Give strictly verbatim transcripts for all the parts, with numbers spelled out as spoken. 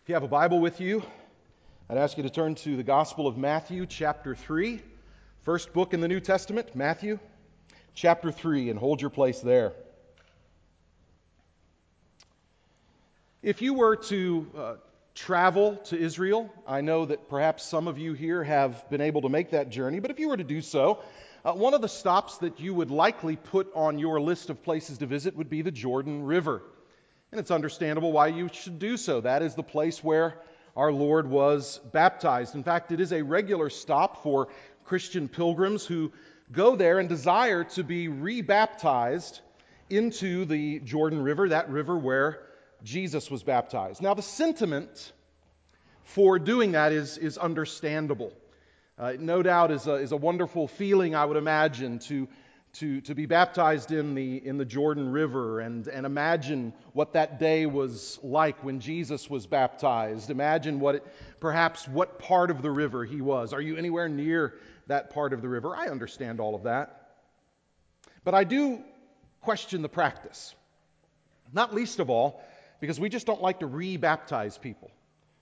you have a Bible with you, I'd ask you to turn to the Gospel of Matthew, chapter three, first book in the New Testament, Matthew, chapter three, and hold your place there. If you were to uh, travel to Israel, I know that perhaps some of you here have been able to make that journey, but if you were to do so, uh, one of the stops that you would likely put on your list of places to visit would be the Jordan River. And it's understandable why you should do so. That is the place where our Lord was baptized. In fact, it is a regular stop for Christian pilgrims who go there and desire to be rebaptized into the Jordan River, that river where Jesus was baptized. Now, the sentiment for doing that is, is understandable. Uh, no doubt is a, is a wonderful feeling, I would imagine, to To, to be baptized in the, in the Jordan River and, and imagine what that day was like when Jesus was baptized. Imagine what it, perhaps what part of the river he was. Are you anywhere near that part of the river? I understand all of that. But I do question the practice. Not least of all, because we just don't like to re-baptize people.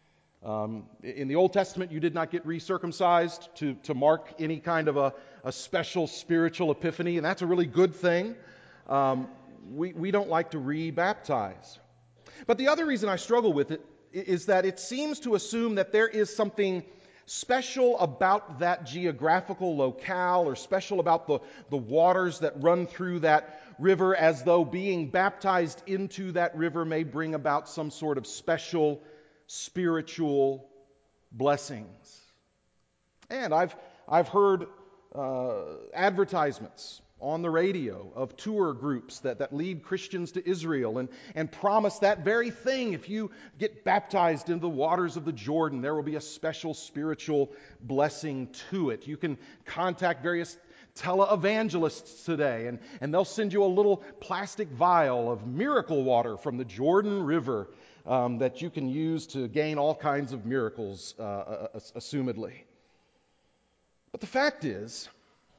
Um, in the Old Testament, you did not get recircumcised to, to mark any kind of a, a special spiritual epiphany, and that's a really good thing. Um, we, we don't like to re-baptize. But the other reason I struggle with it is that it seems to assume that there is something special about that geographical locale or special about the, the waters that run through that river, as though being baptized into that river may bring about some sort of special spiritual blessings. And I've I've heard uh, advertisements on the radio of tour groups that, that lead Christians to Israel and, and promise that very thing. If you get baptized in the waters of the Jordan, there will be a special spiritual blessing to it. You can contact various televangelists today, and, and they'll send you a little plastic vial of miracle water from the Jordan River Um, that you can use to gain all kinds of miracles, uh, assumedly. But the fact is,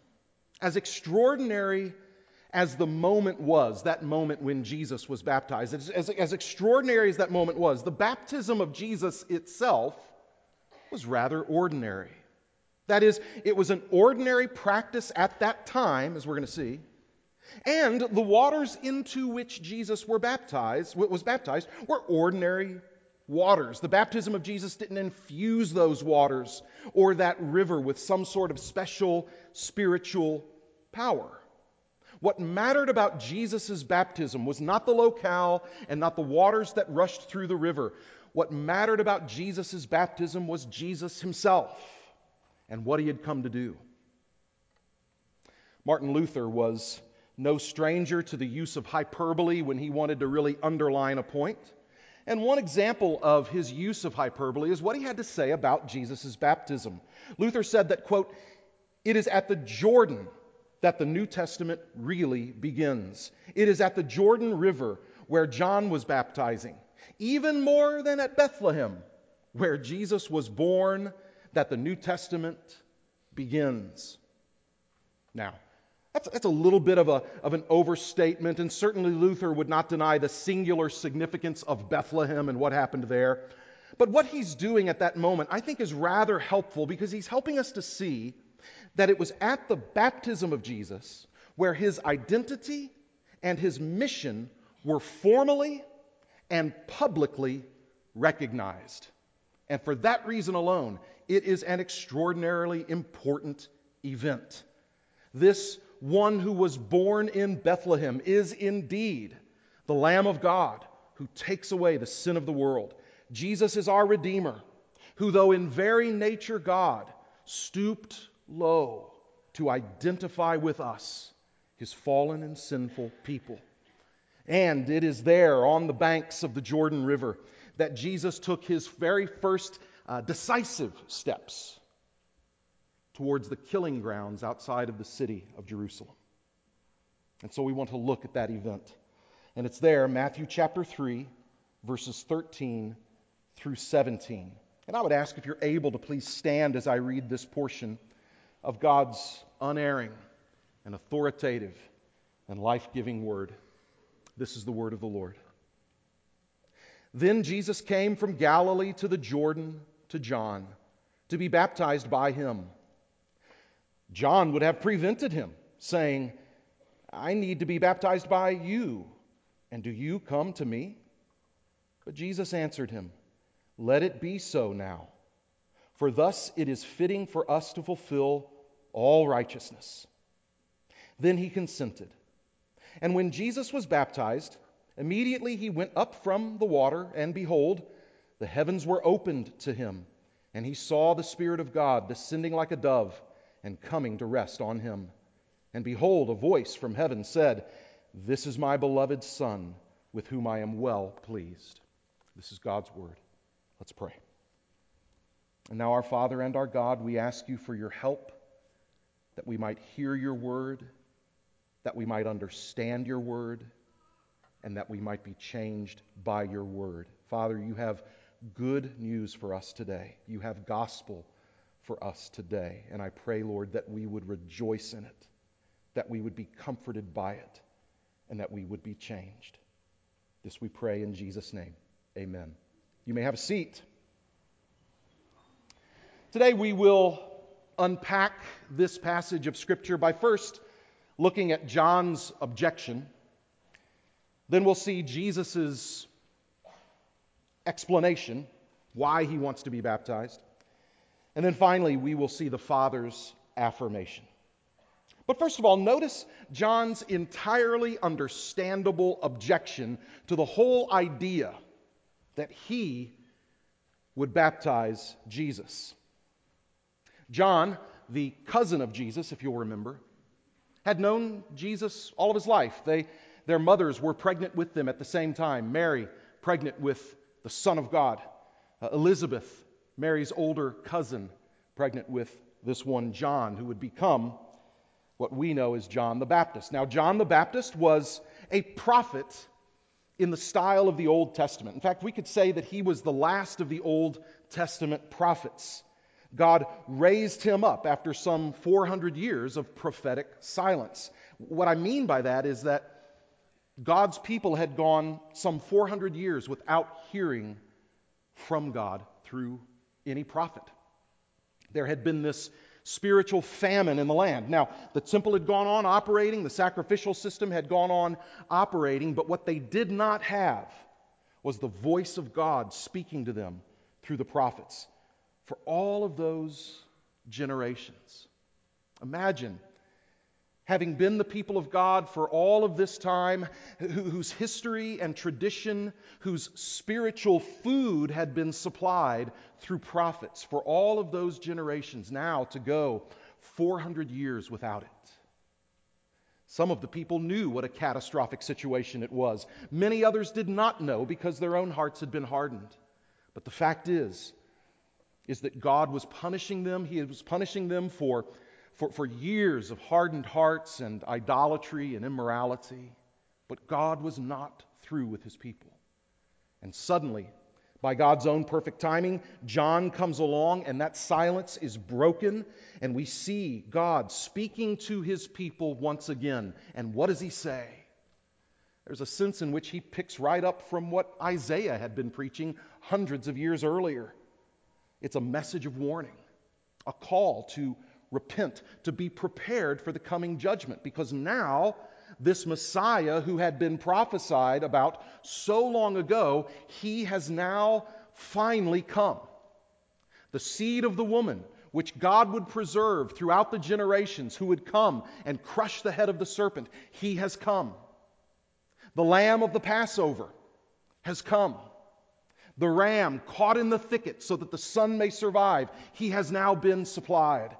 as extraordinary as the moment was, that moment when Jesus was baptized, as, as, as extraordinary as that moment was, the baptism of Jesus itself was rather ordinary. That is, it was an ordinary practice at that time, as we're going to see. And the waters into which Jesus were baptized, was baptized were ordinary waters. The baptism of Jesus didn't infuse those waters or that river with some sort of special spiritual power. What mattered about Jesus' baptism was not the locale and not the waters that rushed through the river. What mattered about Jesus' baptism was Jesus himself and what he had come to do. Martin Luther was no stranger to the use of hyperbole when he wanted to really underline a point. And one example of his use of hyperbole is what he had to say about Jesus' baptism. Luther said that, quote, "It is at the Jordan that the New Testament really begins. It is at the Jordan River where John was baptizing, even more than at Bethlehem, where Jesus was born, that the New Testament begins." Now, That's, that's a little bit of, a, of an overstatement, and certainly Luther would not deny the singular significance of Bethlehem and what happened there. But what he's doing at that moment, I think, is rather helpful, because he's helping us to see that it was at the baptism of Jesus where his identity and his mission were formally and publicly recognized. And for that reason alone, it is an extraordinarily important event. This one who was born in Bethlehem is indeed the Lamb of God who takes away the sin of the world. Jesus is our Redeemer, who, though in very nature God, stooped low to identify with us, his fallen and sinful people. And it is there on the banks of the Jordan River that Jesus took his very first uh, decisive steps towards the killing grounds outside of the city of Jerusalem. And so we want to look at that event. And it's there, Matthew chapter three, verses thirteen through seventeen. And I would ask if you're able to please stand as I read this portion of God's unerring and authoritative and life-giving word. This is the word of the Lord. Then Jesus came from Galilee to the Jordan to John to be baptized by him. John would have prevented him, saying, I need to be baptized by you, and do you come to me? But Jesus answered him, Let it be so now, for thus it is fitting for us to fulfill all righteousness. Then he consented. And when Jesus was baptized, immediately he went up from the water, and behold, the heavens were opened to him, and he saw the Spirit of God descending like a dove and coming to rest on him. And behold, a voice from heaven said, This is my beloved Son, with whom I am well pleased. This is God's word. Let's pray. And now, our Father and our God, we ask you for your help, that we might hear your word, that we might understand your word, and that we might be changed by your word. Father, you have good news for us today. You have gospel for us today. And I pray, Lord, that we would rejoice in it, that we would be comforted by it, and that we would be changed. This we pray in Jesus' name. Amen. You may have a seat. Today we will unpack this passage of Scripture by first looking at John's objection. Then we'll see Jesus' explanation, why he wants to be baptized. And then finally, we will see the Father's affirmation. But first of all, notice John's entirely understandable objection to the whole idea that he would baptize Jesus. John, the cousin of Jesus, if you'll remember, had known Jesus all of his life. They, their mothers were pregnant with them at the same time. Mary, pregnant with the Son of God. Uh, Elizabeth, Mary's older cousin, pregnant with this one John, who would become what we know as John the Baptist. Now, John the Baptist was a prophet in the style of the Old Testament. In fact, we could say that he was the last of the Old Testament prophets. God raised him up after some four hundred years of prophetic silence. What I mean by that is that God's people had gone some four hundred years without hearing from God through any prophet. There had been this spiritual famine in the land. Now, the temple had gone on operating, the sacrificial system had gone on operating, but what they did not have was the voice of God speaking to them through the prophets for all of those generations. Imagine having been the people of God for all of this time, whose history and tradition, whose spiritual food had been supplied through prophets for all of those generations, now to go four hundred years without it. Some of the people knew what a catastrophic situation it was. Many others did not know because their own hearts had been hardened. But the fact is, is that God was punishing them. He was punishing them for For, for years of hardened hearts and idolatry and immorality. But God was not through with his people. And suddenly, by God's own perfect timing, John comes along and that silence is broken. And we see God speaking to his people once again. And what does he say? There's a sense in which he picks right up from what Isaiah had been preaching hundreds of years earlier. It's a message of warning, a call to repent, to be prepared for the coming judgment, because now this Messiah who had been prophesied about so long ago, he has now finally come. The seed of the woman, which God would preserve throughout the generations, who would come and crush the head of the serpent, he has come. The Lamb of the Passover has come. The ram caught in the thicket so that the son may survive, he has now been supplied.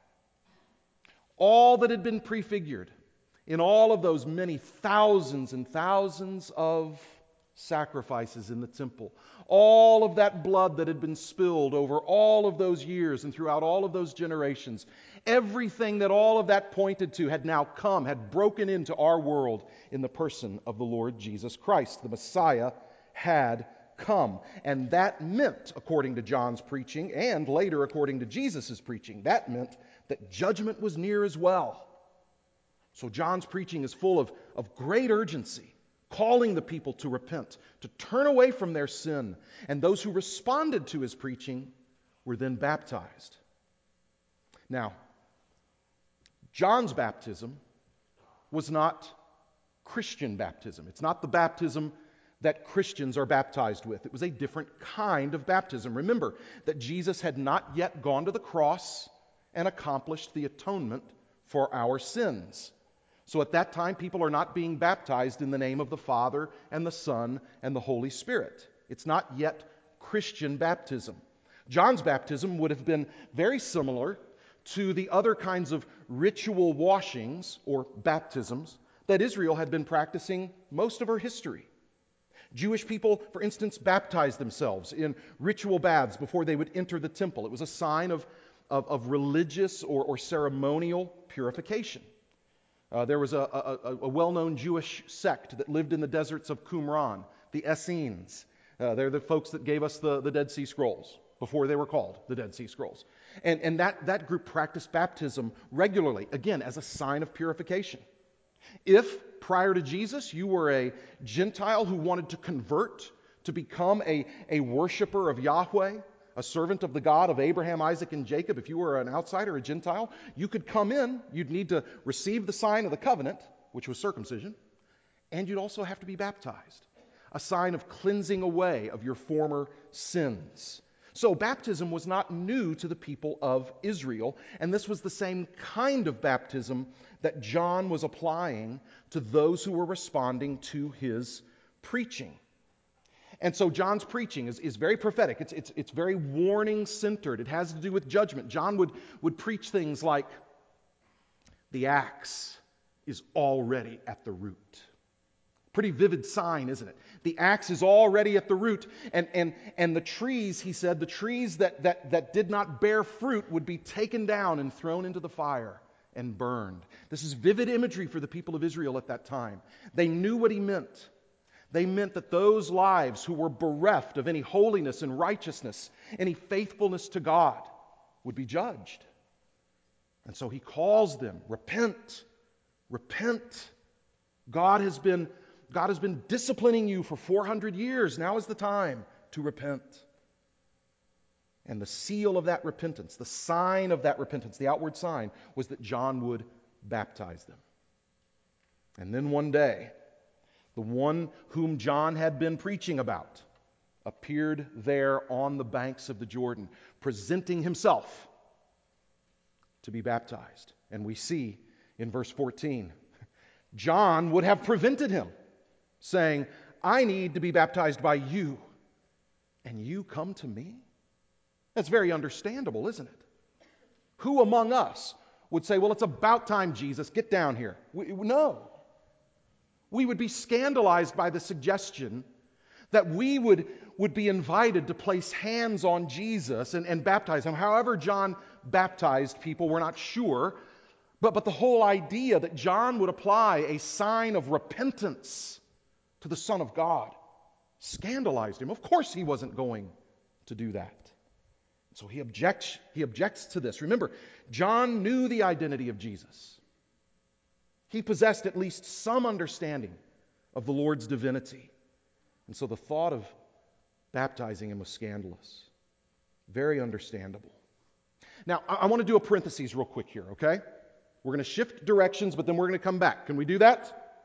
All that had been prefigured in all of those many thousands and thousands of sacrifices in the temple, all of that blood that had been spilled over all of those years and throughout all of those generations, everything that all of that pointed to had now come, had broken into our world in the person of the Lord Jesus Christ. The Messiah had come. And that meant, according to John's preaching, and later according to Jesus' preaching, that meant that judgment was near as well. So John's preaching is full of, of great urgency. calling the people to repent, to turn away from their sin. And those who responded to his preaching were then baptized. Now, John's baptism was not Christian baptism. It's not the baptism that Christians are baptized with. It was a different kind of baptism. Remember that Jesus had not yet gone to the cross and accomplished the atonement for our sins. So at that time, people are not being baptized in the name of the Father and the Son and the Holy Spirit. It's not yet Christian baptism. John's baptism would have been very similar to the other kinds of ritual washings or baptisms that Israel had been practicing most of her history. Jewish people, for instance, baptized themselves in ritual baths before they would enter the temple. It was a sign of, of, of religious or, or ceremonial purification. Uh, there was a, a, a well-known Jewish sect that lived in the deserts of Qumran, the Essenes. Uh, they're the folks that gave us the, the Dead Sea Scrolls before they were called the Dead Sea Scrolls. And, and that, that group practiced baptism regularly, again, as a sign of purification. If, prior to Jesus, you were a Gentile who wanted to convert to become a, a worshiper of Yahweh, a servant of the God of Abraham, Isaac, and Jacob, if you were an outsider, a Gentile, you could come in, you'd need to receive the sign of the covenant, which was circumcision, and you'd also have to be baptized, a sign of cleansing away of your former sins. So baptism was not new to the people of Israel, and this was the same kind of baptism that John was applying to those who were responding to his preaching. And so John's preaching is, is very prophetic. It's, it's, it's very warning-centered. It has to do with judgment. John would, would preach things like, the axe is already at the root. Pretty vivid sign, isn't it? The axe is already at the root. And, and, and the trees, he said, the trees that, that, that did not bear fruit would be taken down and thrown into the fire and burned. This is vivid imagery for the people of Israel at that time. They knew what he meant. They meant that those lives who were bereft of any holiness and righteousness, any faithfulness to God, would be judged. And so he calls them, repent, repent. God has been, God has been disciplining you for four hundred years. Now is the time to repent. And the seal of that repentance, the sign of that repentance, the outward sign, was that John would baptize them. And then one day, the one whom John had been preaching about appeared there on the banks of the Jordan, presenting himself to be baptized. And we see in verse fourteen, John would have prevented him, saying, I need to be baptized by you, and you come to me? That's very understandable, isn't it? Who among us would say, well, it's about time, Jesus, get down here? We, no. We would be scandalized by the suggestion that we would, would be invited to place hands on Jesus and, and baptize him. However John baptized people, we're not sure. But, but the whole idea that John would apply a sign of repentance to the Son of God scandalized him. Of course he wasn't going to do that. So he objects, he objects to this. Remember, John knew the identity of Jesus. He possessed at least some understanding of the Lord's divinity. And so the thought of baptizing him was scandalous. Very understandable. Now, I, I want to do a parenthesis real quick here, okay? We're going to shift directions, but then we're going to come back. Can we do that?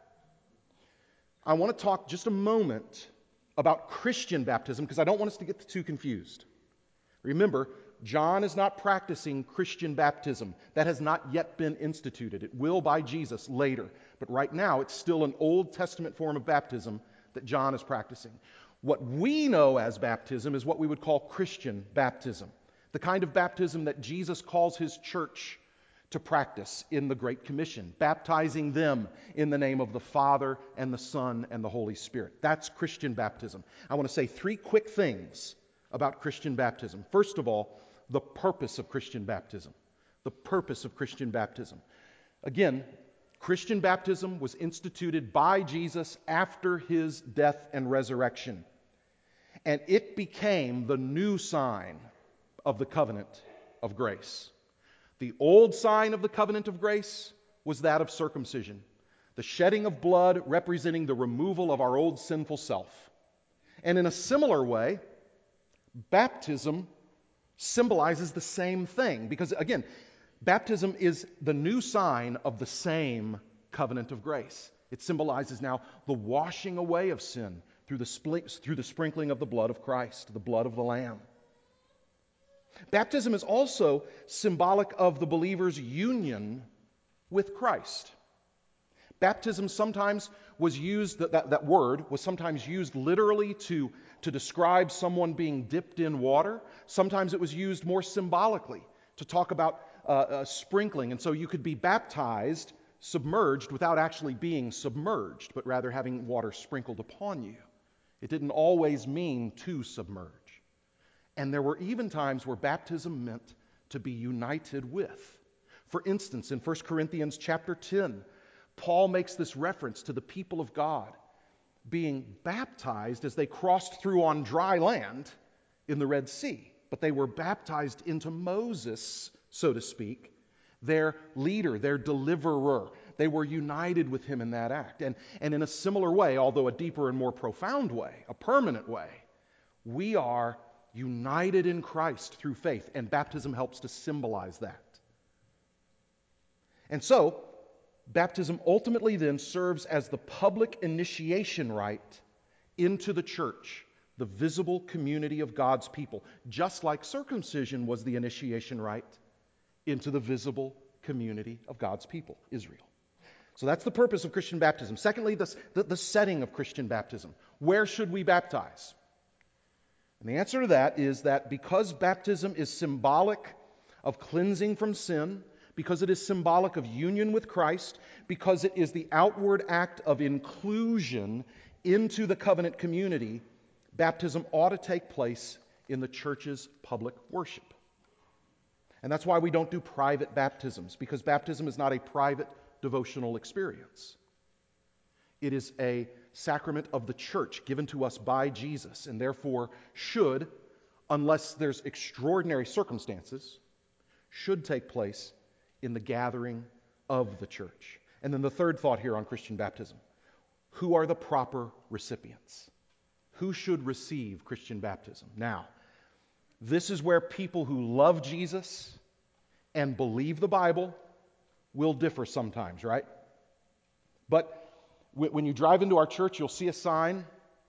I want to talk just a moment about Christian baptism because I don't want us to get too confused. Remember, John is not practicing Christian baptism. That has not yet been instituted. It will by Jesus later. But right now, it's still an Old Testament form of baptism that John is practicing. What we know as baptism is what we would call Christian baptism. The kind of baptism that Jesus calls his church to practice in the Great Commission, baptizing them in the name of the Father and the Son and the Holy Spirit. That's Christian baptism. I want to say three quick things about Christian baptism. First of all, the purpose of Christian baptism. The purpose of Christian baptism. Again, Christian baptism was instituted by Jesus after his death and resurrection. And it became the new sign of the covenant of grace. The old sign of the covenant of grace was that of circumcision. The shedding of blood representing the removal of our old sinful self. And in a similar way, baptism symbolizes the same thing. Because again, baptism is the new sign of the same covenant of grace. It symbolizes now the washing away of sin through the, spl- through the sprinkling of the blood of Christ, the blood of the Lamb. Baptism is also symbolic of the believer's union with Christ. Baptism sometimes was used, that, that, that word was sometimes used literally to, to describe someone being dipped in water. Sometimes it was used more symbolically to talk about uh, uh, sprinkling. And so you could be baptized, submerged, without actually being submerged, but rather having water sprinkled upon you. It didn't always mean to submerge. And there were even times where baptism meant to be united with. For instance, in First Corinthians chapter ten, Paul makes this reference to the people of God being baptized as they crossed through on dry land in the Red Sea. But they were baptized into Moses, so to speak, their leader, their deliverer. They were united with him in that act. And, and in a similar way, although a deeper and more profound way, a permanent way, we are united in Christ through faith, and baptism helps to symbolize that. And so, baptism ultimately then serves as the public initiation rite into the church, the visible community of God's people, just like circumcision was the initiation rite into the visible community of God's people, Israel. So that's the purpose of Christian baptism. Secondly, the, the, the setting of Christian baptism. Where should we baptize? And the answer to that is that because baptism is symbolic of cleansing from sin, because it is symbolic of union with Christ, because it is the outward act of inclusion into the covenant community, baptism ought to take place in the church's public worship. And that's why we don't do private baptisms, because baptism is not a private devotional experience. It is a sacrament of the church given to us by Jesus, and therefore should, unless there's extraordinary circumstances, should take place in the gathering of the church. And then the third thought here on Christian baptism. Who are the proper recipients? Who should receive Christian baptism? Now, this is where people who love Jesus and believe the Bible will differ sometimes, right? But when you drive into our church, you'll see a sign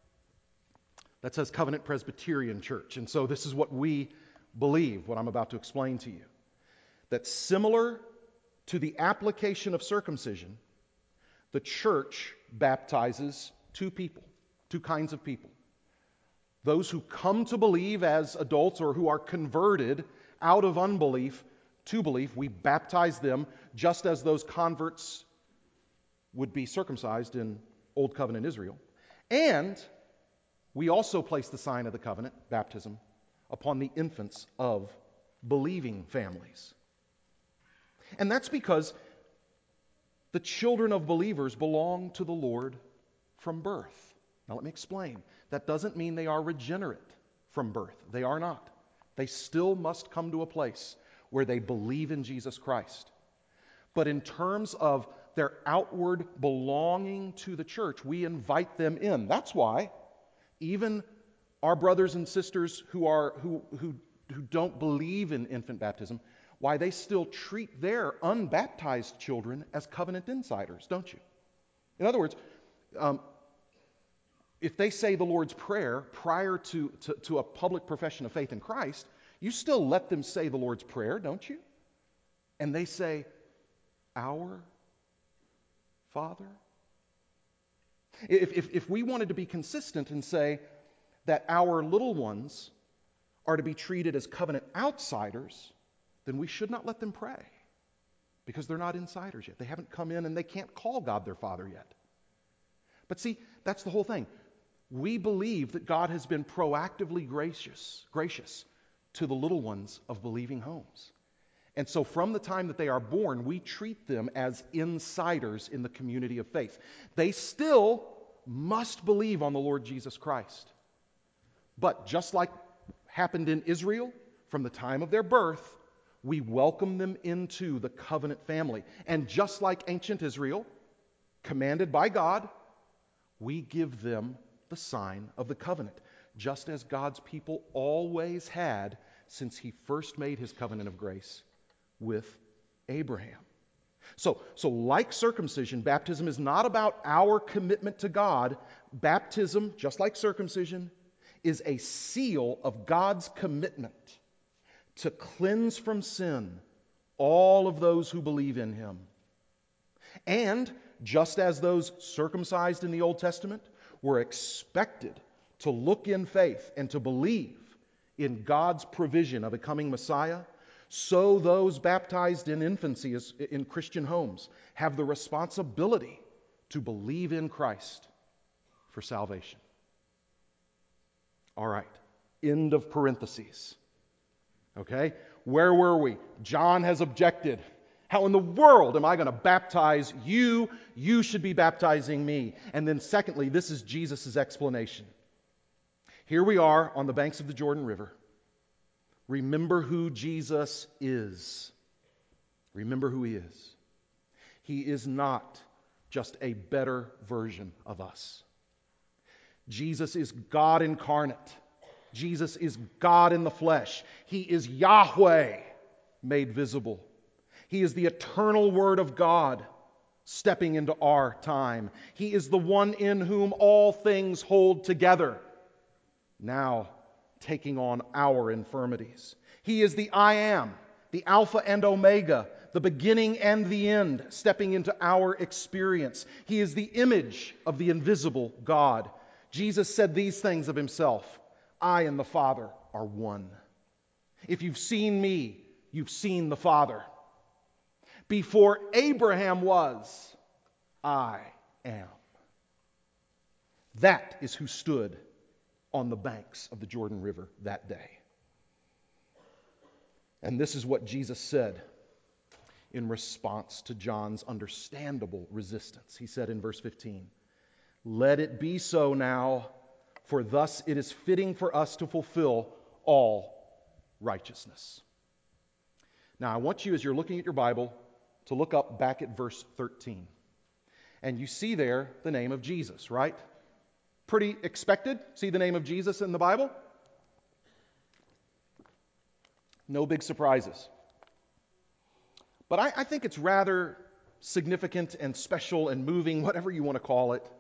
that says Covenant Presbyterian Church. And so this is what we believe, what I'm about to explain to you. That similar to the application of circumcision, the church baptizes two people, two kinds of people. Those who come to believe as adults or who are converted out of unbelief to belief, we baptize them just as those converts would be circumcised in Old Covenant Israel. And we also place the sign of the covenant, baptism, upon the infants of believing families. And that's because the children of believers belong to the Lord from birth. Now let me explain. That doesn't mean they are regenerate from birth. They are not. They still must come to a place where they believe in Jesus Christ. But in terms of their outward belonging to the church, we invite them in. That's why even our brothers and sisters who are who who who don't believe in infant baptism, why they still treat their unbaptized children as covenant insiders, don't you? In other words, um, if they say the Lord's Prayer prior to, to, to a public profession of faith in Christ, you still let them say the Lord's Prayer, don't you? And they say, Our Father? If, if, if we wanted to be consistent and say that our little ones are to be treated as covenant outsiders, then we should not let them pray, because they're not insiders yet. They haven't come in and they can't call God their Father yet. But see, that's the whole thing. We believe that God has been proactively gracious, gracious to the little ones of believing homes. And so from the time that they are born, we treat them as insiders in the community of faith. They still must believe on the Lord Jesus Christ. But just like happened in Israel, from the time of their birth, we welcome them into the covenant family. And just like ancient Israel, commanded by God, we give them the sign of the covenant, just as God's people always had since he first made his covenant of grace with Abraham. So, so like circumcision, baptism is not about our commitment to God. Baptism, just like circumcision, is a seal of God's commitment to cleanse from sin all of those who believe in him. And just as those circumcised in the Old Testament were expected to look in faith and to believe in God's provision of a coming Messiah, so those baptized in infancy in Christian homes have the responsibility to believe in Christ for salvation. All right, end of parentheses. Okay, where were we? John has objected. How in the world am I going to baptize you? You should be baptizing me. And then secondly, this is Jesus' explanation. Here we are on the banks of the Jordan River. Remember who Jesus is. Remember who he is. He is not just a better version of us. Jesus is God incarnate. Jesus is God in the flesh. He is Yahweh made visible. He is the eternal Word of God stepping into our time. He is the one in whom all things hold together, now taking on our infirmities. He is the I am, the Alpha and Omega, the beginning and the end, stepping into our experience. He is the image of the invisible God. Jesus said these things of himself: I and the Father are one. If you've seen me, you've seen the Father. Before Abraham was, I am. That is who stood on the banks of the Jordan River that day. And this is what Jesus said in response to John's understandable resistance. He said in verse fifteen, "Let it be so now, for thus it is fitting for us to fulfill all righteousness." Now, I want you, as you're looking at your Bible, to look up back at verse thirteen. And you see there the name of Jesus, right? Pretty expected. See the name of Jesus in the Bible? No big surprises. But I, I think it's rather significant and special and moving, whatever you want to call it,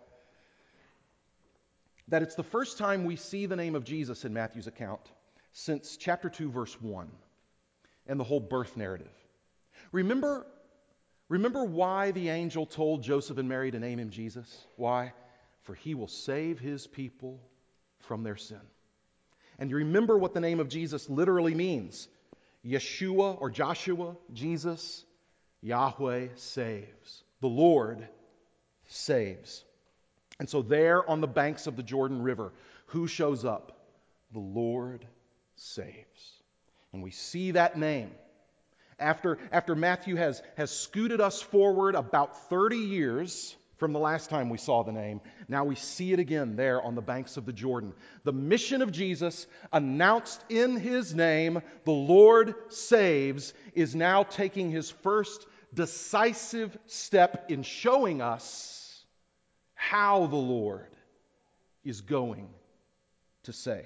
that it's the first time we see the name of Jesus in Matthew's account since chapter two, verse one, and the whole birth narrative. Remember, remember why the angel told Joseph and Mary to name him Jesus? Why? For he will save his people from their sin. And you remember what the name of Jesus literally means. Yeshua or Joshua, Jesus, Yahweh saves. The Lord saves. And so there on the banks of the Jordan River, who shows up? The Lord saves. And we see that name. After, after Matthew has, has scooted us forward about thirty years from the last time we saw the name, now we see it again there on the banks of the Jordan. The mission of Jesus, announced in his name, the Lord saves, is now taking his first decisive step in showing us how the Lord is going to save.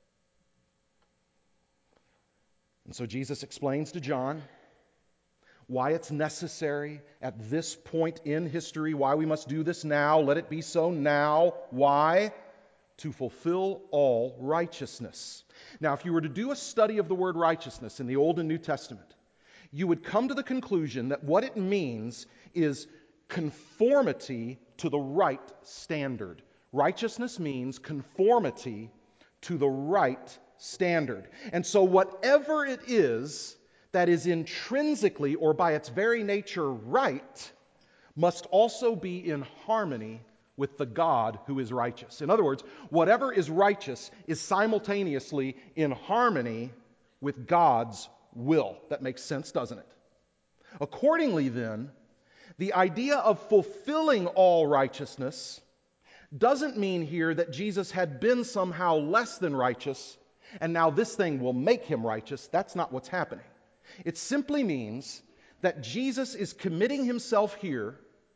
And so Jesus explains to John why it's necessary at this point in history, why we must do this now. Let it be so now. Why? To fulfill all righteousness. Now, if you were to do a study of the word righteousness in the Old and New Testament, you would come to the conclusion that what it means is conformity to the right standard. Righteousness means conformity to the right standard. And so whatever it is that is intrinsically or by its very nature right must also be in harmony with the God who is righteous. In other words, whatever is righteous is simultaneously in harmony with God's will. That makes sense, doesn't it? Accordingly, then, the idea of fulfilling all righteousness doesn't mean here that Jesus had been somehow less than righteous and now this thing will make him righteous. That's not what's happening. It simply means that Jesus is committing himself here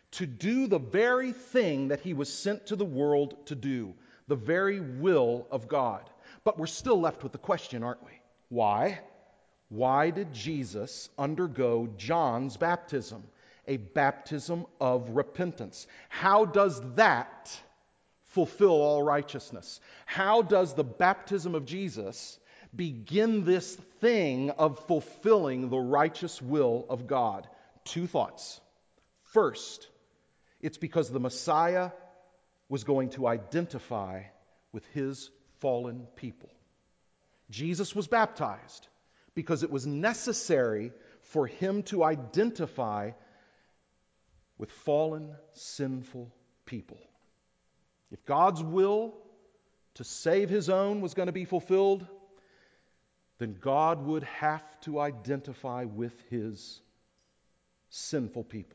to do the very thing that he was sent to the world to do, the very will of God. But we're still left with the question, aren't we? Why? Why did Jesus undergo John's baptism, a baptism of repentance? How does that fulfill all righteousness? How does the baptism of Jesus begin this thing of fulfilling the righteous will of God? Two thoughts. First, it's because the Messiah was going to identify with his fallen people. Jesus was baptized because it was necessary for him to identify with fallen, sinful people. If God's will to save his own was going to be fulfilled, then God would have to identify with his sinful people.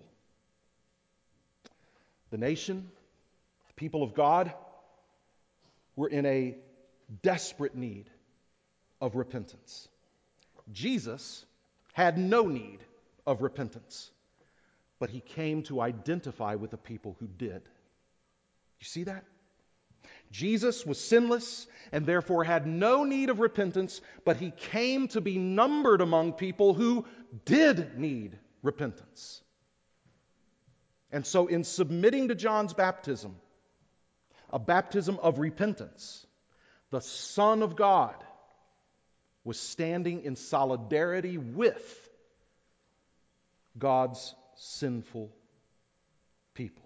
The nation, the people of God, were in a desperate need of repentance. Jesus had no need of repentance, but he came to identify with the people who did. You see that? Jesus was sinless and therefore had no need of repentance, but he came to be numbered among people who did need repentance. And so in submitting to John's baptism, a baptism of repentance, the Son of God was standing in solidarity with God's sinful people.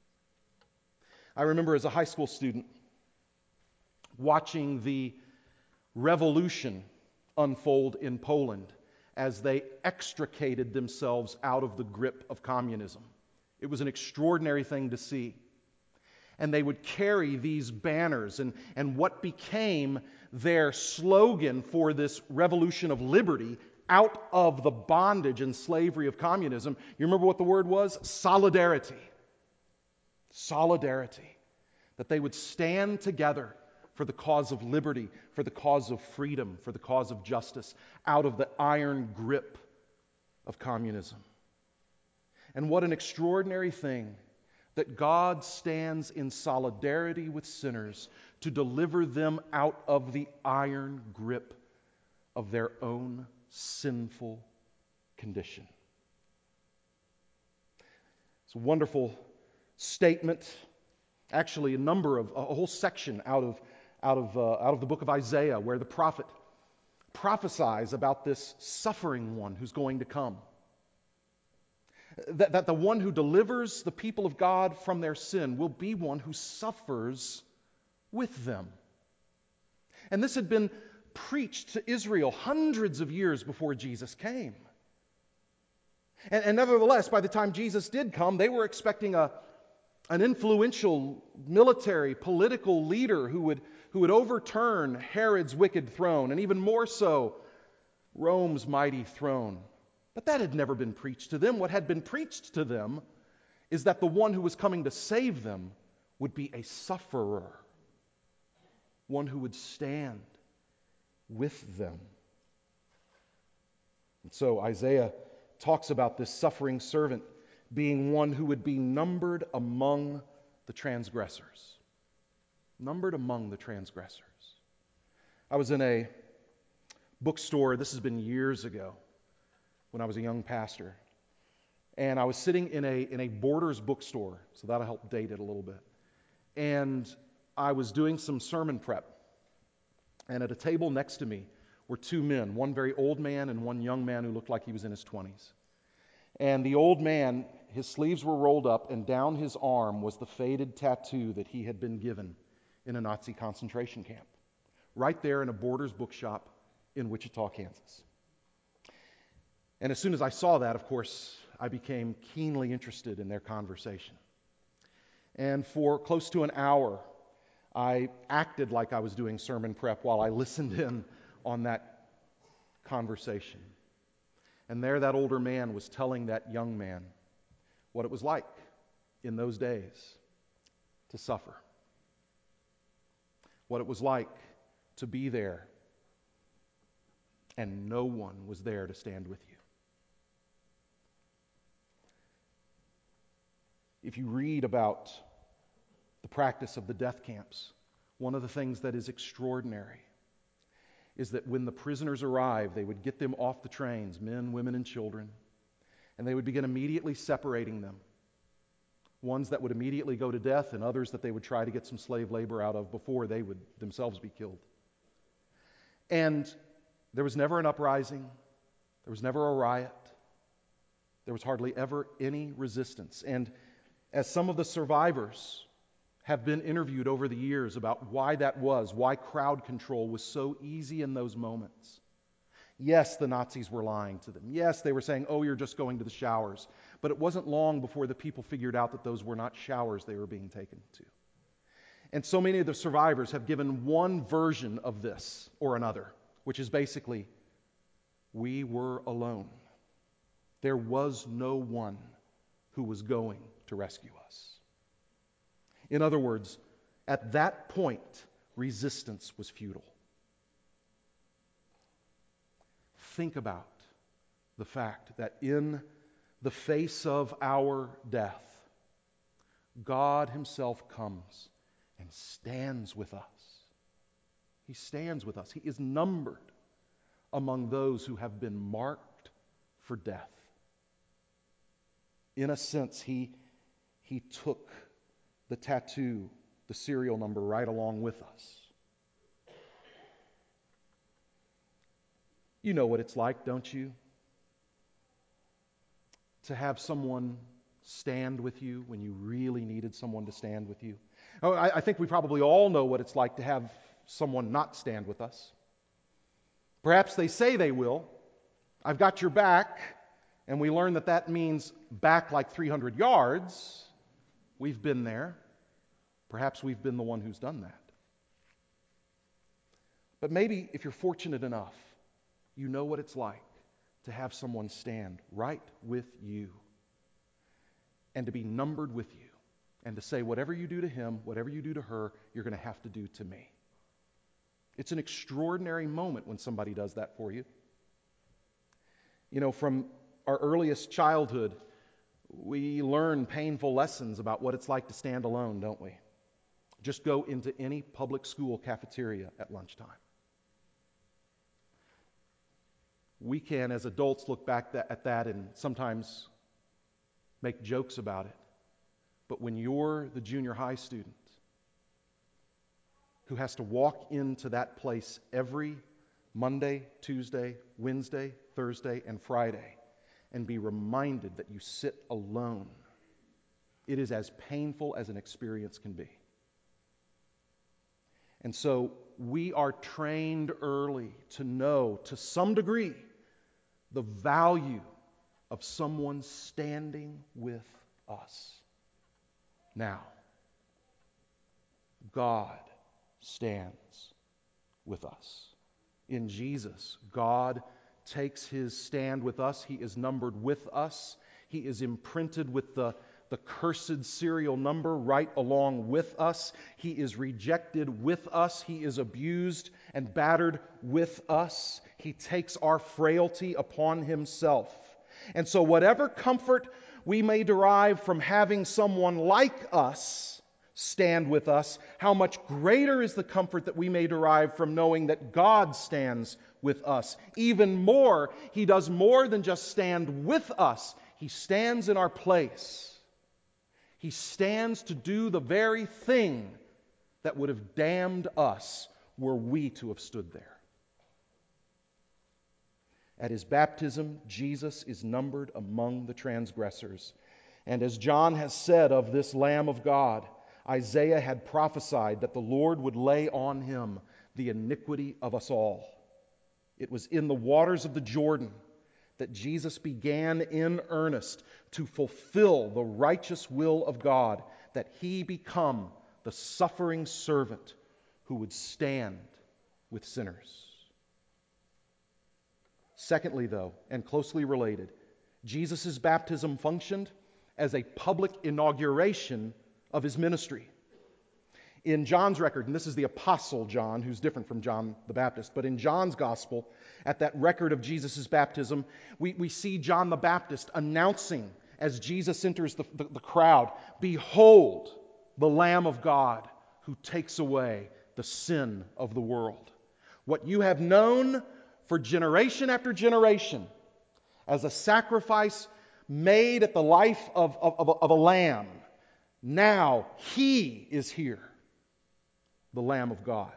I remember as a high school student watching the revolution unfold in Poland as they extricated themselves out of the grip of communism. It was an extraordinary thing to see. And they would carry these banners, and, and what became their slogan for this revolution of liberty out of the bondage and slavery of communism. You remember what the word was? Solidarity. Solidarity. That they would stand together for the cause of liberty, for the cause of freedom, for the cause of justice, out of the iron grip of communism. And what an extraordinary thing that God stands in solidarity with sinners to deliver them out of the iron grip of their own sinful condition. It's a wonderful statement, actually a number of, a whole section out of, out of, uh, out of the book of Isaiah, where the prophet prophesies about this suffering one who's going to come. That, that the one who delivers the people of God from their sin will be one who suffers with them. And this had been preached to Israel hundreds of years before Jesus came. And, and nevertheless, by the time Jesus did come, they were expecting a, an influential military, political leader who would, who would overturn Herod's wicked throne, and even more so, Rome's mighty throne. But that had never been preached to them. What had been preached to them is that the one who was coming to save them would be a sufferer, one who would stand with them. And so Isaiah talks about this suffering servant being one who would be numbered among the transgressors. Numbered among the transgressors. I was in a bookstore, this has been years ago, when I was a young pastor. And I was sitting in a in a Borders bookstore, so that'll help date it a little bit. And I was doing some sermon prep. And at a table next to me were two men, one very old man and one young man who looked like he was in his twenties. And the old man, his sleeves were rolled up, and down his arm was the faded tattoo that he had been given in a Nazi concentration camp, right there in a Borders bookshop in Wichita, Kansas. And as soon as I saw that, of course, I became keenly interested in their conversation. And for close to an hour, I acted like I was doing sermon prep while I listened in on that conversation. And there that older man was telling that young man what it was like in those days to suffer. What it was like to be there and no one was there to stand with you. If you read about the practice of the death camps, one of the things that is extraordinary is that when the prisoners arrived, they would get them off the trains, men, women, and children, and they would begin immediately separating them. Ones that would immediately go to death and others that they would try to get some slave labor out of before they would themselves be killed. And there was never an uprising. There was never a riot. There was hardly ever any resistance. And as some of the survivors have been interviewed over the years about why that was, why crowd control was so easy in those moments. Yes, the Nazis were lying to them. Yes, they were saying, oh, you're just going to the showers. But it wasn't long before the people figured out that those were not showers they were being taken to. And so many of the survivors have given one version of this or another, which is basically, we were alone. There was no one who was going to rescue us. In other words, at that point, resistance was futile. Think about the fact that in the face of our death, God Himself comes and stands with us. He stands with us. He is numbered among those who have been marked for death. In a sense, He, he took the tattoo, the serial number, right along with us. You know what it's like, don't you? To have someone stand with you when you really needed someone to stand with you. Oh, I, I think we probably all know what it's like to have someone not stand with us. Perhaps they say they will. I've got your back, and we learn that that means back like three hundred yards. We've been there. Perhaps we've been the one who's done that. But maybe if you're fortunate enough, you know what it's like to have someone stand right with you and to be numbered with you and to say, whatever you do to him, whatever you do to her, you're going to have to do to me. It's an extraordinary moment when somebody does that for you. You know, from our earliest childhood, we learn painful lessons about what it's like to stand alone, don't we? Just go into any public school cafeteria at lunchtime. We can, as adults, look back at that and sometimes make jokes about it. But when you're the junior high student who has to walk into that place every Monday, Tuesday, Wednesday, Thursday, and Friday and be reminded that you sit alone, it is as painful as an experience can be. And so we are trained early to know, to some degree, the value of someone standing with us. Now, God stands with us. In Jesus, God takes His stand with us. He is numbered with us. He is imprinted with the the cursed serial number right along with us. He is rejected with us. He is abused and battered with us. He takes our frailty upon Himself. And so whatever comfort we may derive from having someone like us stand with us, how much greater is the comfort that we may derive from knowing that God stands with us. Even more, He does more than just stand with us. He stands in our place. He stands to do the very thing that would have damned us were we to have stood there. At His baptism, Jesus is numbered among the transgressors. And as John has said of this Lamb of God, Isaiah had prophesied that the Lord would lay on Him the iniquity of us all. It was in the waters of the Jordan that Jesus began in earnest to fulfill the righteous will of God, that He become the suffering servant who would stand with sinners. Secondly, though, and closely related, Jesus' baptism functioned as a public inauguration of His ministry. In John's record, and this is the Apostle John, who's different from John the Baptist, but in John's Gospel, at that record of Jesus' baptism, we, we see John the Baptist announcing as Jesus enters the, the, the crowd, "Behold, the Lamb of God who takes away the sin of the world." What you have known for generation after generation as a sacrifice made at the life of, of, of, a, of a lamb, now He is here, the Lamb of God.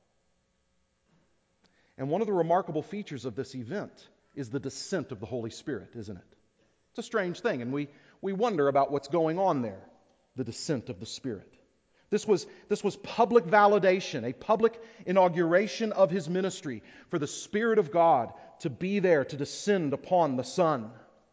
And one of the remarkable features of this event is the descent of the Holy Spirit, isn't it? It's a strange thing, and we, we wonder about what's going on there, the descent of the Spirit. This was, this was public validation, a public inauguration of His ministry for the Spirit of God to be there to descend upon the Son.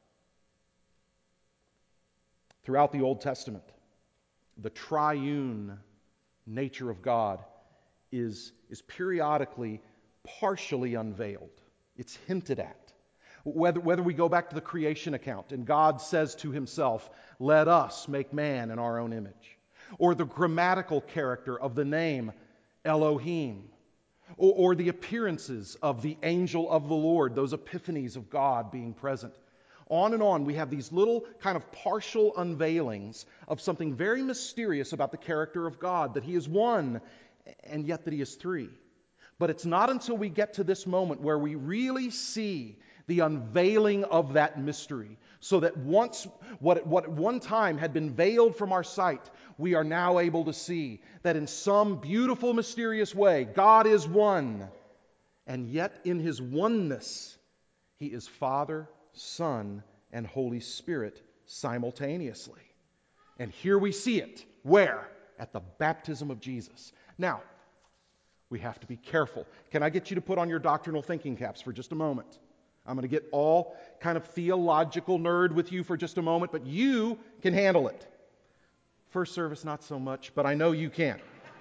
Throughout the Old Testament, the triune nature of God is, is periodically partially unveiled. It's hinted at. Whether, whether we go back to the creation account and God says to Himself, "Let us make man in our own image," or the grammatical character of the name Elohim, or, or the appearances of the angel of the Lord, those epiphanies of God being present. On and on, we have these little kind of partial unveilings of something very mysterious about the character of God, that He is one, and yet that He is three. But it's not until we get to this moment where we really see the unveiling of that mystery, so that once what, what at one time had been veiled from our sight, we are now able to see that in some beautiful, mysterious way, God is one, and yet in His oneness, He is Father, Son, and Holy Spirit simultaneously. And here we see it. Where? At the baptism of Jesus. Now, we have to be careful. Can I get you to put on your doctrinal thinking caps for just a moment? I'm going to get all kind of theological nerd with you for just a moment, but you can handle it. First service, not so much, but I know you can.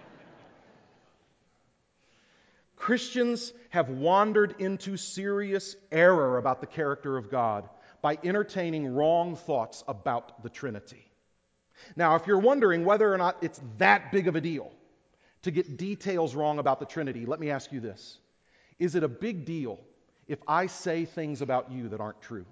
Christians have wandered into serious error about the character of God by entertaining wrong thoughts about the Trinity. Now, if you're wondering whether or not it's that big of a deal to get details wrong about the Trinity, let me ask you this. Is it a big deal if I say things about you that aren't true?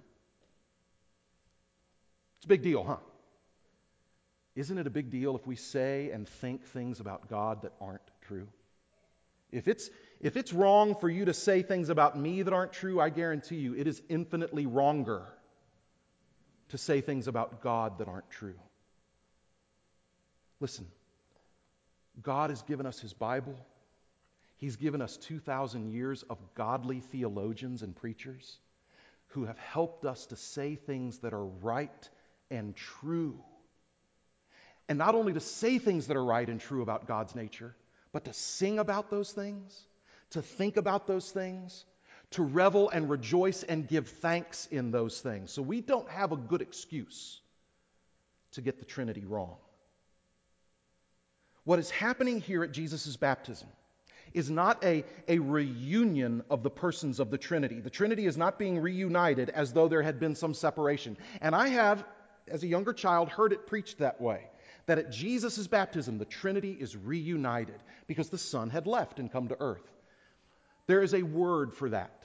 It's a big deal, huh? Isn't it a big deal if we say and think things about God that aren't true? If it's, if it's wrong for you to say things about me that aren't true, I guarantee you it is infinitely wronger to say things about God that aren't true. Listen, God has given us His Bible. He's given us two thousand years of godly theologians and preachers who have helped us to say things that are right and true. And not only to say things that are right and true about God's nature, but to sing about those things, to think about those things, to revel and rejoice and give thanks in those things. So we don't have a good excuse to get the Trinity wrong. What is happening here at Jesus' baptism is not a, a reunion of the persons of the Trinity. The Trinity is not being reunited as though there had been some separation. And I have, as a younger child, heard it preached that way, that at Jesus' baptism, the Trinity is reunited because the Son had left and come to earth. There is a word for that.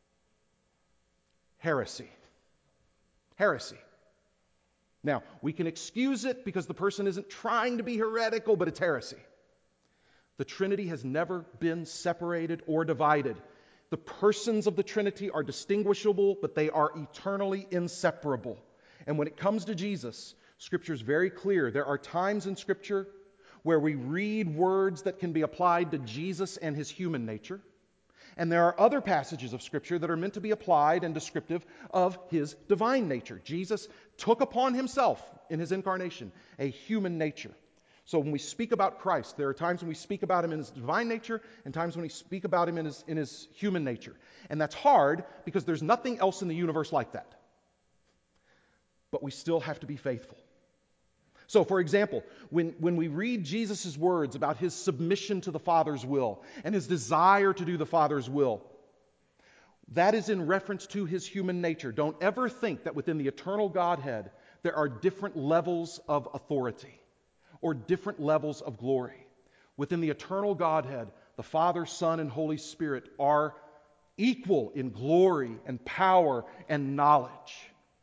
Heresy. Heresy. Now, we can excuse it because the person isn't trying to be heretical, but it's heresy. The Trinity has never been separated or divided. The persons of the Trinity are distinguishable, but they are eternally inseparable. And when it comes to Jesus, Scripture is very clear. There are times in Scripture where we read words that can be applied to Jesus and His human nature. And there are other passages of Scripture that are meant to be applied and descriptive of His divine nature. Jesus took upon Himself in His incarnation a human nature. So when we speak about Christ, there are times when we speak about Him in His divine nature and times when we speak about Him in His, in His human nature. And that's hard because there's nothing else in the universe like that. But we still have to be faithful. So, for example, when, when we read Jesus' words about His submission to the Father's will and His desire to do the Father's will, that is in reference to His human nature. Don't ever think that within the eternal Godhead there are different levels of authority or different levels of glory. Within the eternal Godhead, the Father, Son, and Holy Spirit are equal in glory and power and knowledge.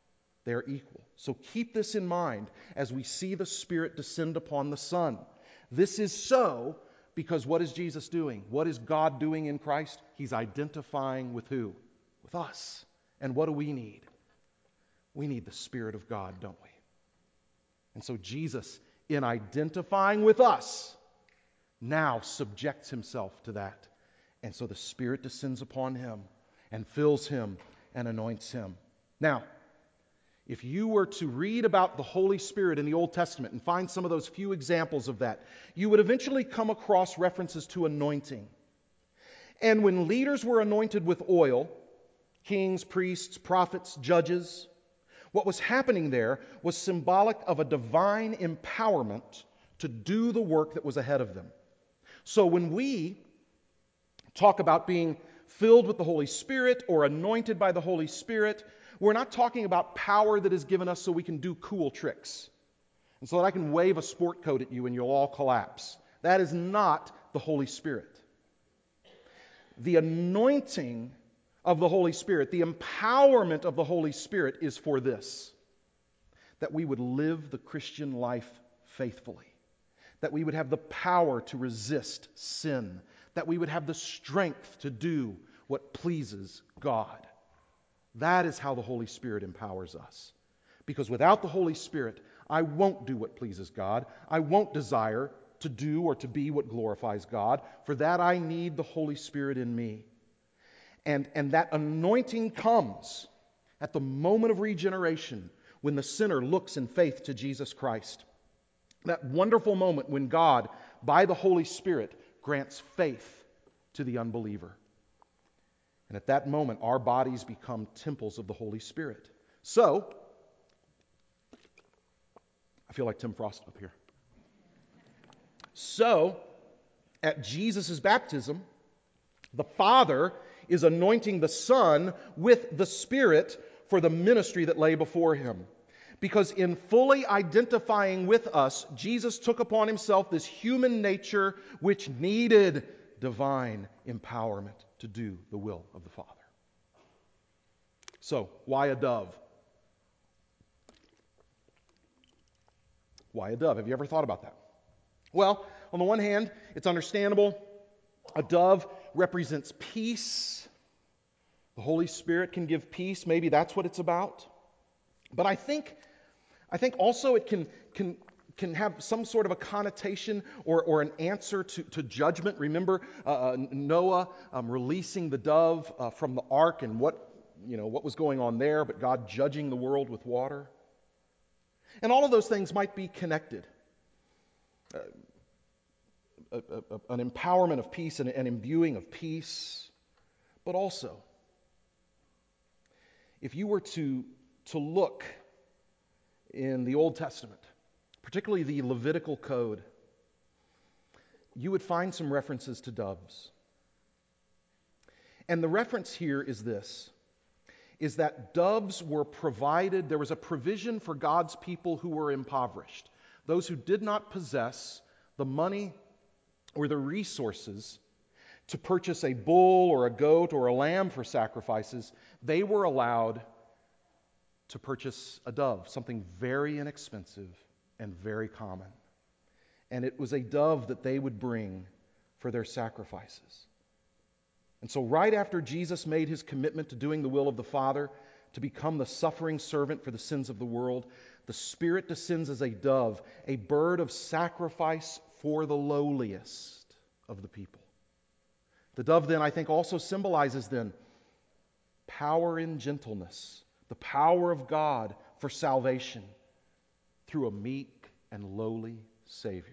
They are equal. So keep this in mind as we see the Spirit descend upon the Son. This is so because what is Jesus doing? What is God doing in Christ? He's identifying with who? With us. And what do we need? We need the Spirit of God, don't we? And so Jesus, in identifying with us, now subjects himself to that. And so the Spirit descends upon him and fills him and anoints him. Now, if you were to read about the Holy Spirit in the Old Testament and find some of those few examples of that, you would eventually come across references to anointing. And when leaders were anointed with oil, kings, priests, prophets, judges, what was happening there was symbolic of a divine empowerment to do the work that was ahead of them. So when we talk about being filled with the Holy Spirit or anointed by the Holy Spirit, we're not talking about power that is given us so we can do cool tricks. And so that I can wave a sport coat at you and you'll all collapse. That is not the Holy Spirit. The anointing of the Holy Spirit, the empowerment of the Holy Spirit is for this: that we would live the Christian life faithfully, that we would have the power to resist sin, that we would have the strength to do what pleases God. That is how the Holy Spirit empowers us. Because without the Holy Spirit, I won't do what pleases God. I won't desire to do or to be what glorifies God. For that I need the Holy Spirit in me. And, and that anointing comes at the moment of regeneration when the sinner looks in faith to Jesus Christ. That wonderful moment when God, by the Holy Spirit, grants faith to the unbeliever. And at that moment, our bodies become temples of the Holy Spirit. So, I feel like Tim Frost up here. So, at Jesus' baptism, the Father is anointing the Son with the Spirit for the ministry that lay before him. Because in fully identifying with us, Jesus took upon himself this human nature which needed divine empowerment to do the will of the Father. So, why a dove? Why a dove? Have you ever thought about that? Well, on the one hand, it's understandable. A dove represents peace. The Holy Spirit can give peace. Maybe that's what it's about. But I think, I think also it can, can, can have some sort of a connotation or, or an answer to, to judgment. Remember uh, Noah um, releasing the dove uh, from the ark and what, you know, what was going on there, but God judging the world with water. And all of those things might be connected. Uh, a, a, an empowerment of peace and an imbuing of peace. But also, if you were to, to look in the Old Testament, particularly the Levitical Code, you would find some references to doves. And the reference here is this, is that doves were provided, there was a provision for God's people who were impoverished. Those who did not possess the money or the resources to purchase a bull or a goat or a lamb for sacrifices, they were allowed to purchase a dove, something very inexpensive and very common. And it was a dove that they would bring for their sacrifices. And so right after Jesus made his commitment to doing the will of the Father, to become the suffering servant for the sins of the world, the Spirit descends as a dove, a bird of sacrifice for the lowliest of the people. The dove then, I think, also symbolizes then power in gentleness, the power of God for salvation through a meek and lowly Savior.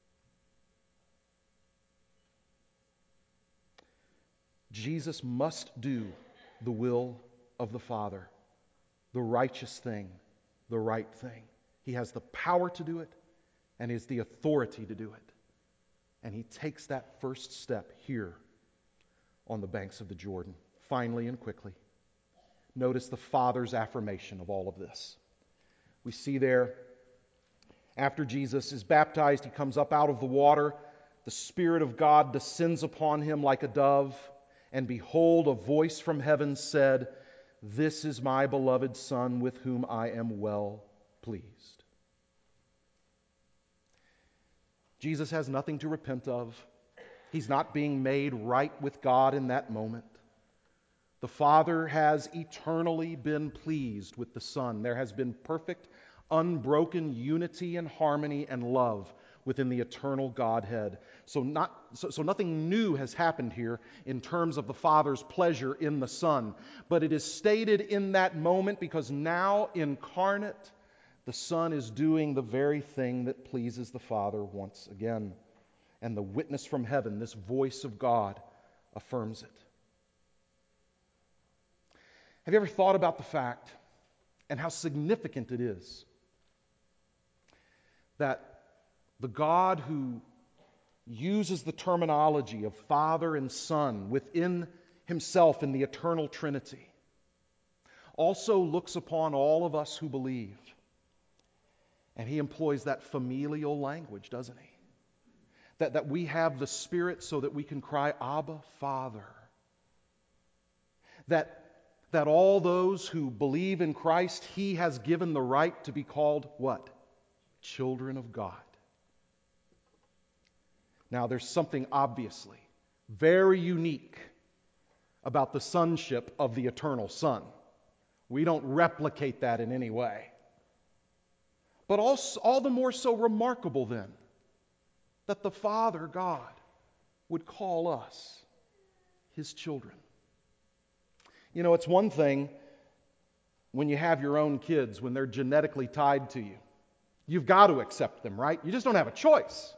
Jesus must do the will of the Father, the righteous thing, the right thing. He has the power to do it, and he has the authority to do it. And he takes that first step here on the banks of the Jordan, finally and quickly. Notice the Father's affirmation of all of this. We see there, after Jesus is baptized, he comes up out of the water. The Spirit of God descends upon him like a dove. And behold, a voice from heaven said, "This is my beloved Son with whom I am well pleased." Jesus has nothing to repent of. He's not being made right with God in that moment. The Father has eternally been pleased with the Son. There has been perfect, unbroken unity and harmony and love within the eternal Godhead. So, not, so, so nothing new has happened here in terms of the Father's pleasure in the Son. But it is stated in that moment because now incarnate, the Son is doing the very thing that pleases the Father once again. And the witness from heaven, this voice of God, affirms it. Have you ever thought about the fact and how significant it is that the God who uses the terminology of Father and Son within Himself in the eternal Trinity also looks upon all of us who believe, and He employs that familial language, doesn't He? That, that we have the Spirit so that we can cry, "Abba, Father." That that all those who believe in Christ, He has given the right to be called what? Children of God. Now, there's something obviously very unique about the sonship of the eternal Son. We don't replicate that in any way. But also, all the more so remarkable then, that the Father, God, would call us His children. You know, it's one thing when you have your own kids, when they're genetically tied to you. You've got to accept them, right? You just don't have a choice.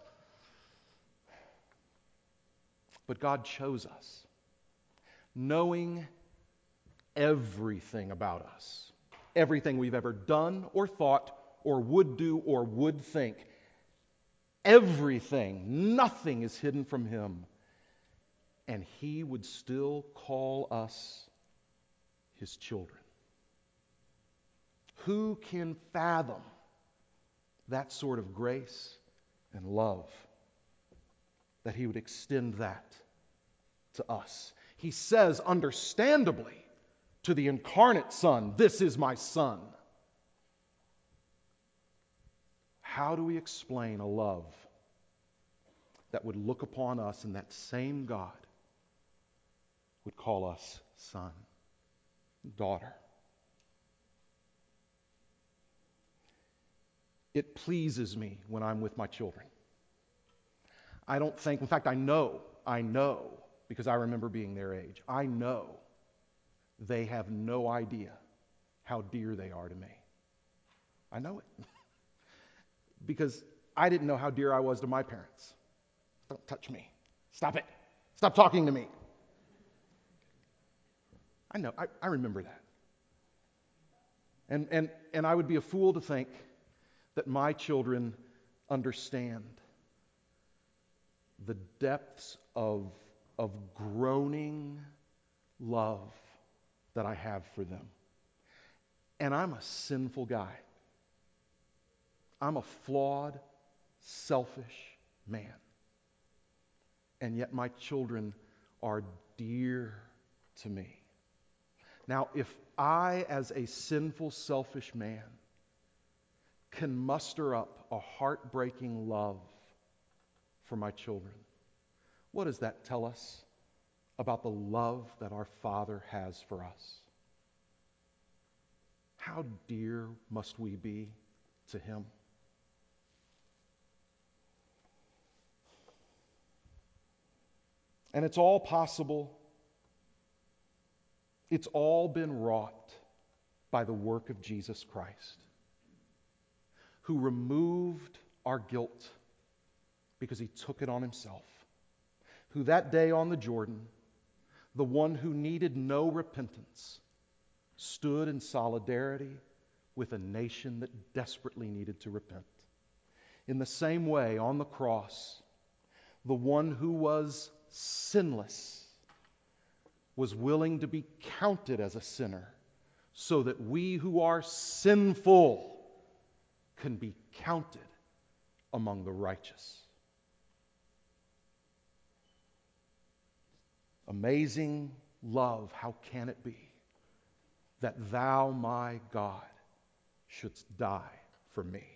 But God chose us, knowing everything about us, everything we've ever done or thought or would do or would think. Everything, nothing is hidden from Him. And He would still call us His children. Who can fathom that sort of grace and love, that He would extend that to us? He says, understandably, to the incarnate Son, "This is my Son." How do we explain a love that would look upon us and that same God would call us son, daughter? It pleases me when I'm with my children. I don't think, in fact, I know, I know, because I remember being their age, I know they have no idea how dear they are to me. I know it. Because I didn't know how dear I was to my parents. Don't touch me. Stop it. Stop talking to me. I know, I, I remember that. And, and, and I would be a fool to think that my children understand the depths of, of groaning love that I have for them. And I'm a sinful guy. I'm a flawed, selfish man. And yet my children are dear to me. Now, if I, as a sinful, selfish man, can muster up a heartbreaking love for my children, what does that tell us about the love that our Father has for us? How dear must we be to Him? And it's all possible. It's all been wrought by the work of Jesus Christ, who removed our guilt because He took it on Himself, who that day on the Jordan, the one who needed no repentance, stood in solidarity with a nation that desperately needed to repent. In the same way, on the cross, the one who was sinless was willing to be counted as a sinner so that we who are sinful can be counted among the righteous. Amazing love, how can it be that thou, my God, shouldst die for me.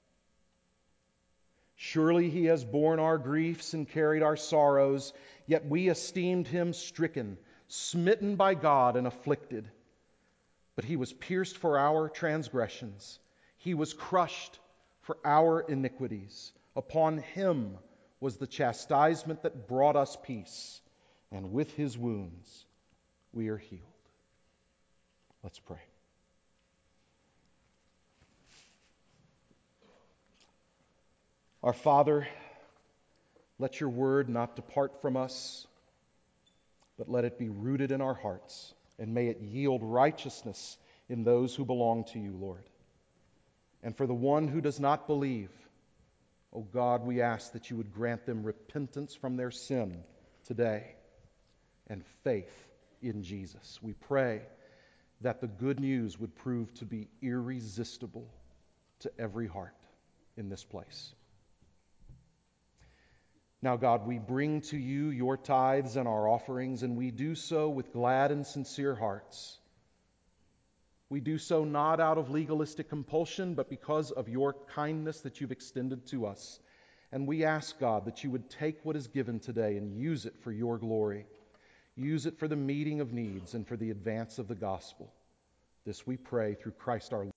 Surely he has borne our griefs and carried our sorrows, yet we esteemed him stricken, smitten by God, and afflicted. But he was pierced for our transgressions. He was crushed for our iniquities. Upon him was the chastisement that brought us peace, and with his wounds we are healed. Let's pray. Our Father, let your word not depart from us, but let it be rooted in our hearts, and may it yield righteousness in those who belong to you, Lord. And for the one who does not believe, O God, we ask that you would grant them repentance from their sin today and faith in Jesus. We pray that the good news would prove to be irresistible to every heart in this place. Now, God, we bring to you your tithes and our offerings, and we do so with glad and sincere hearts. We do so not out of legalistic compulsion, but because of your kindness that you've extended to us. And we ask, God, that you would take what is given today and use it for your glory. Use it for the meeting of needs and for the advance of the gospel. This we pray through Christ our Lord.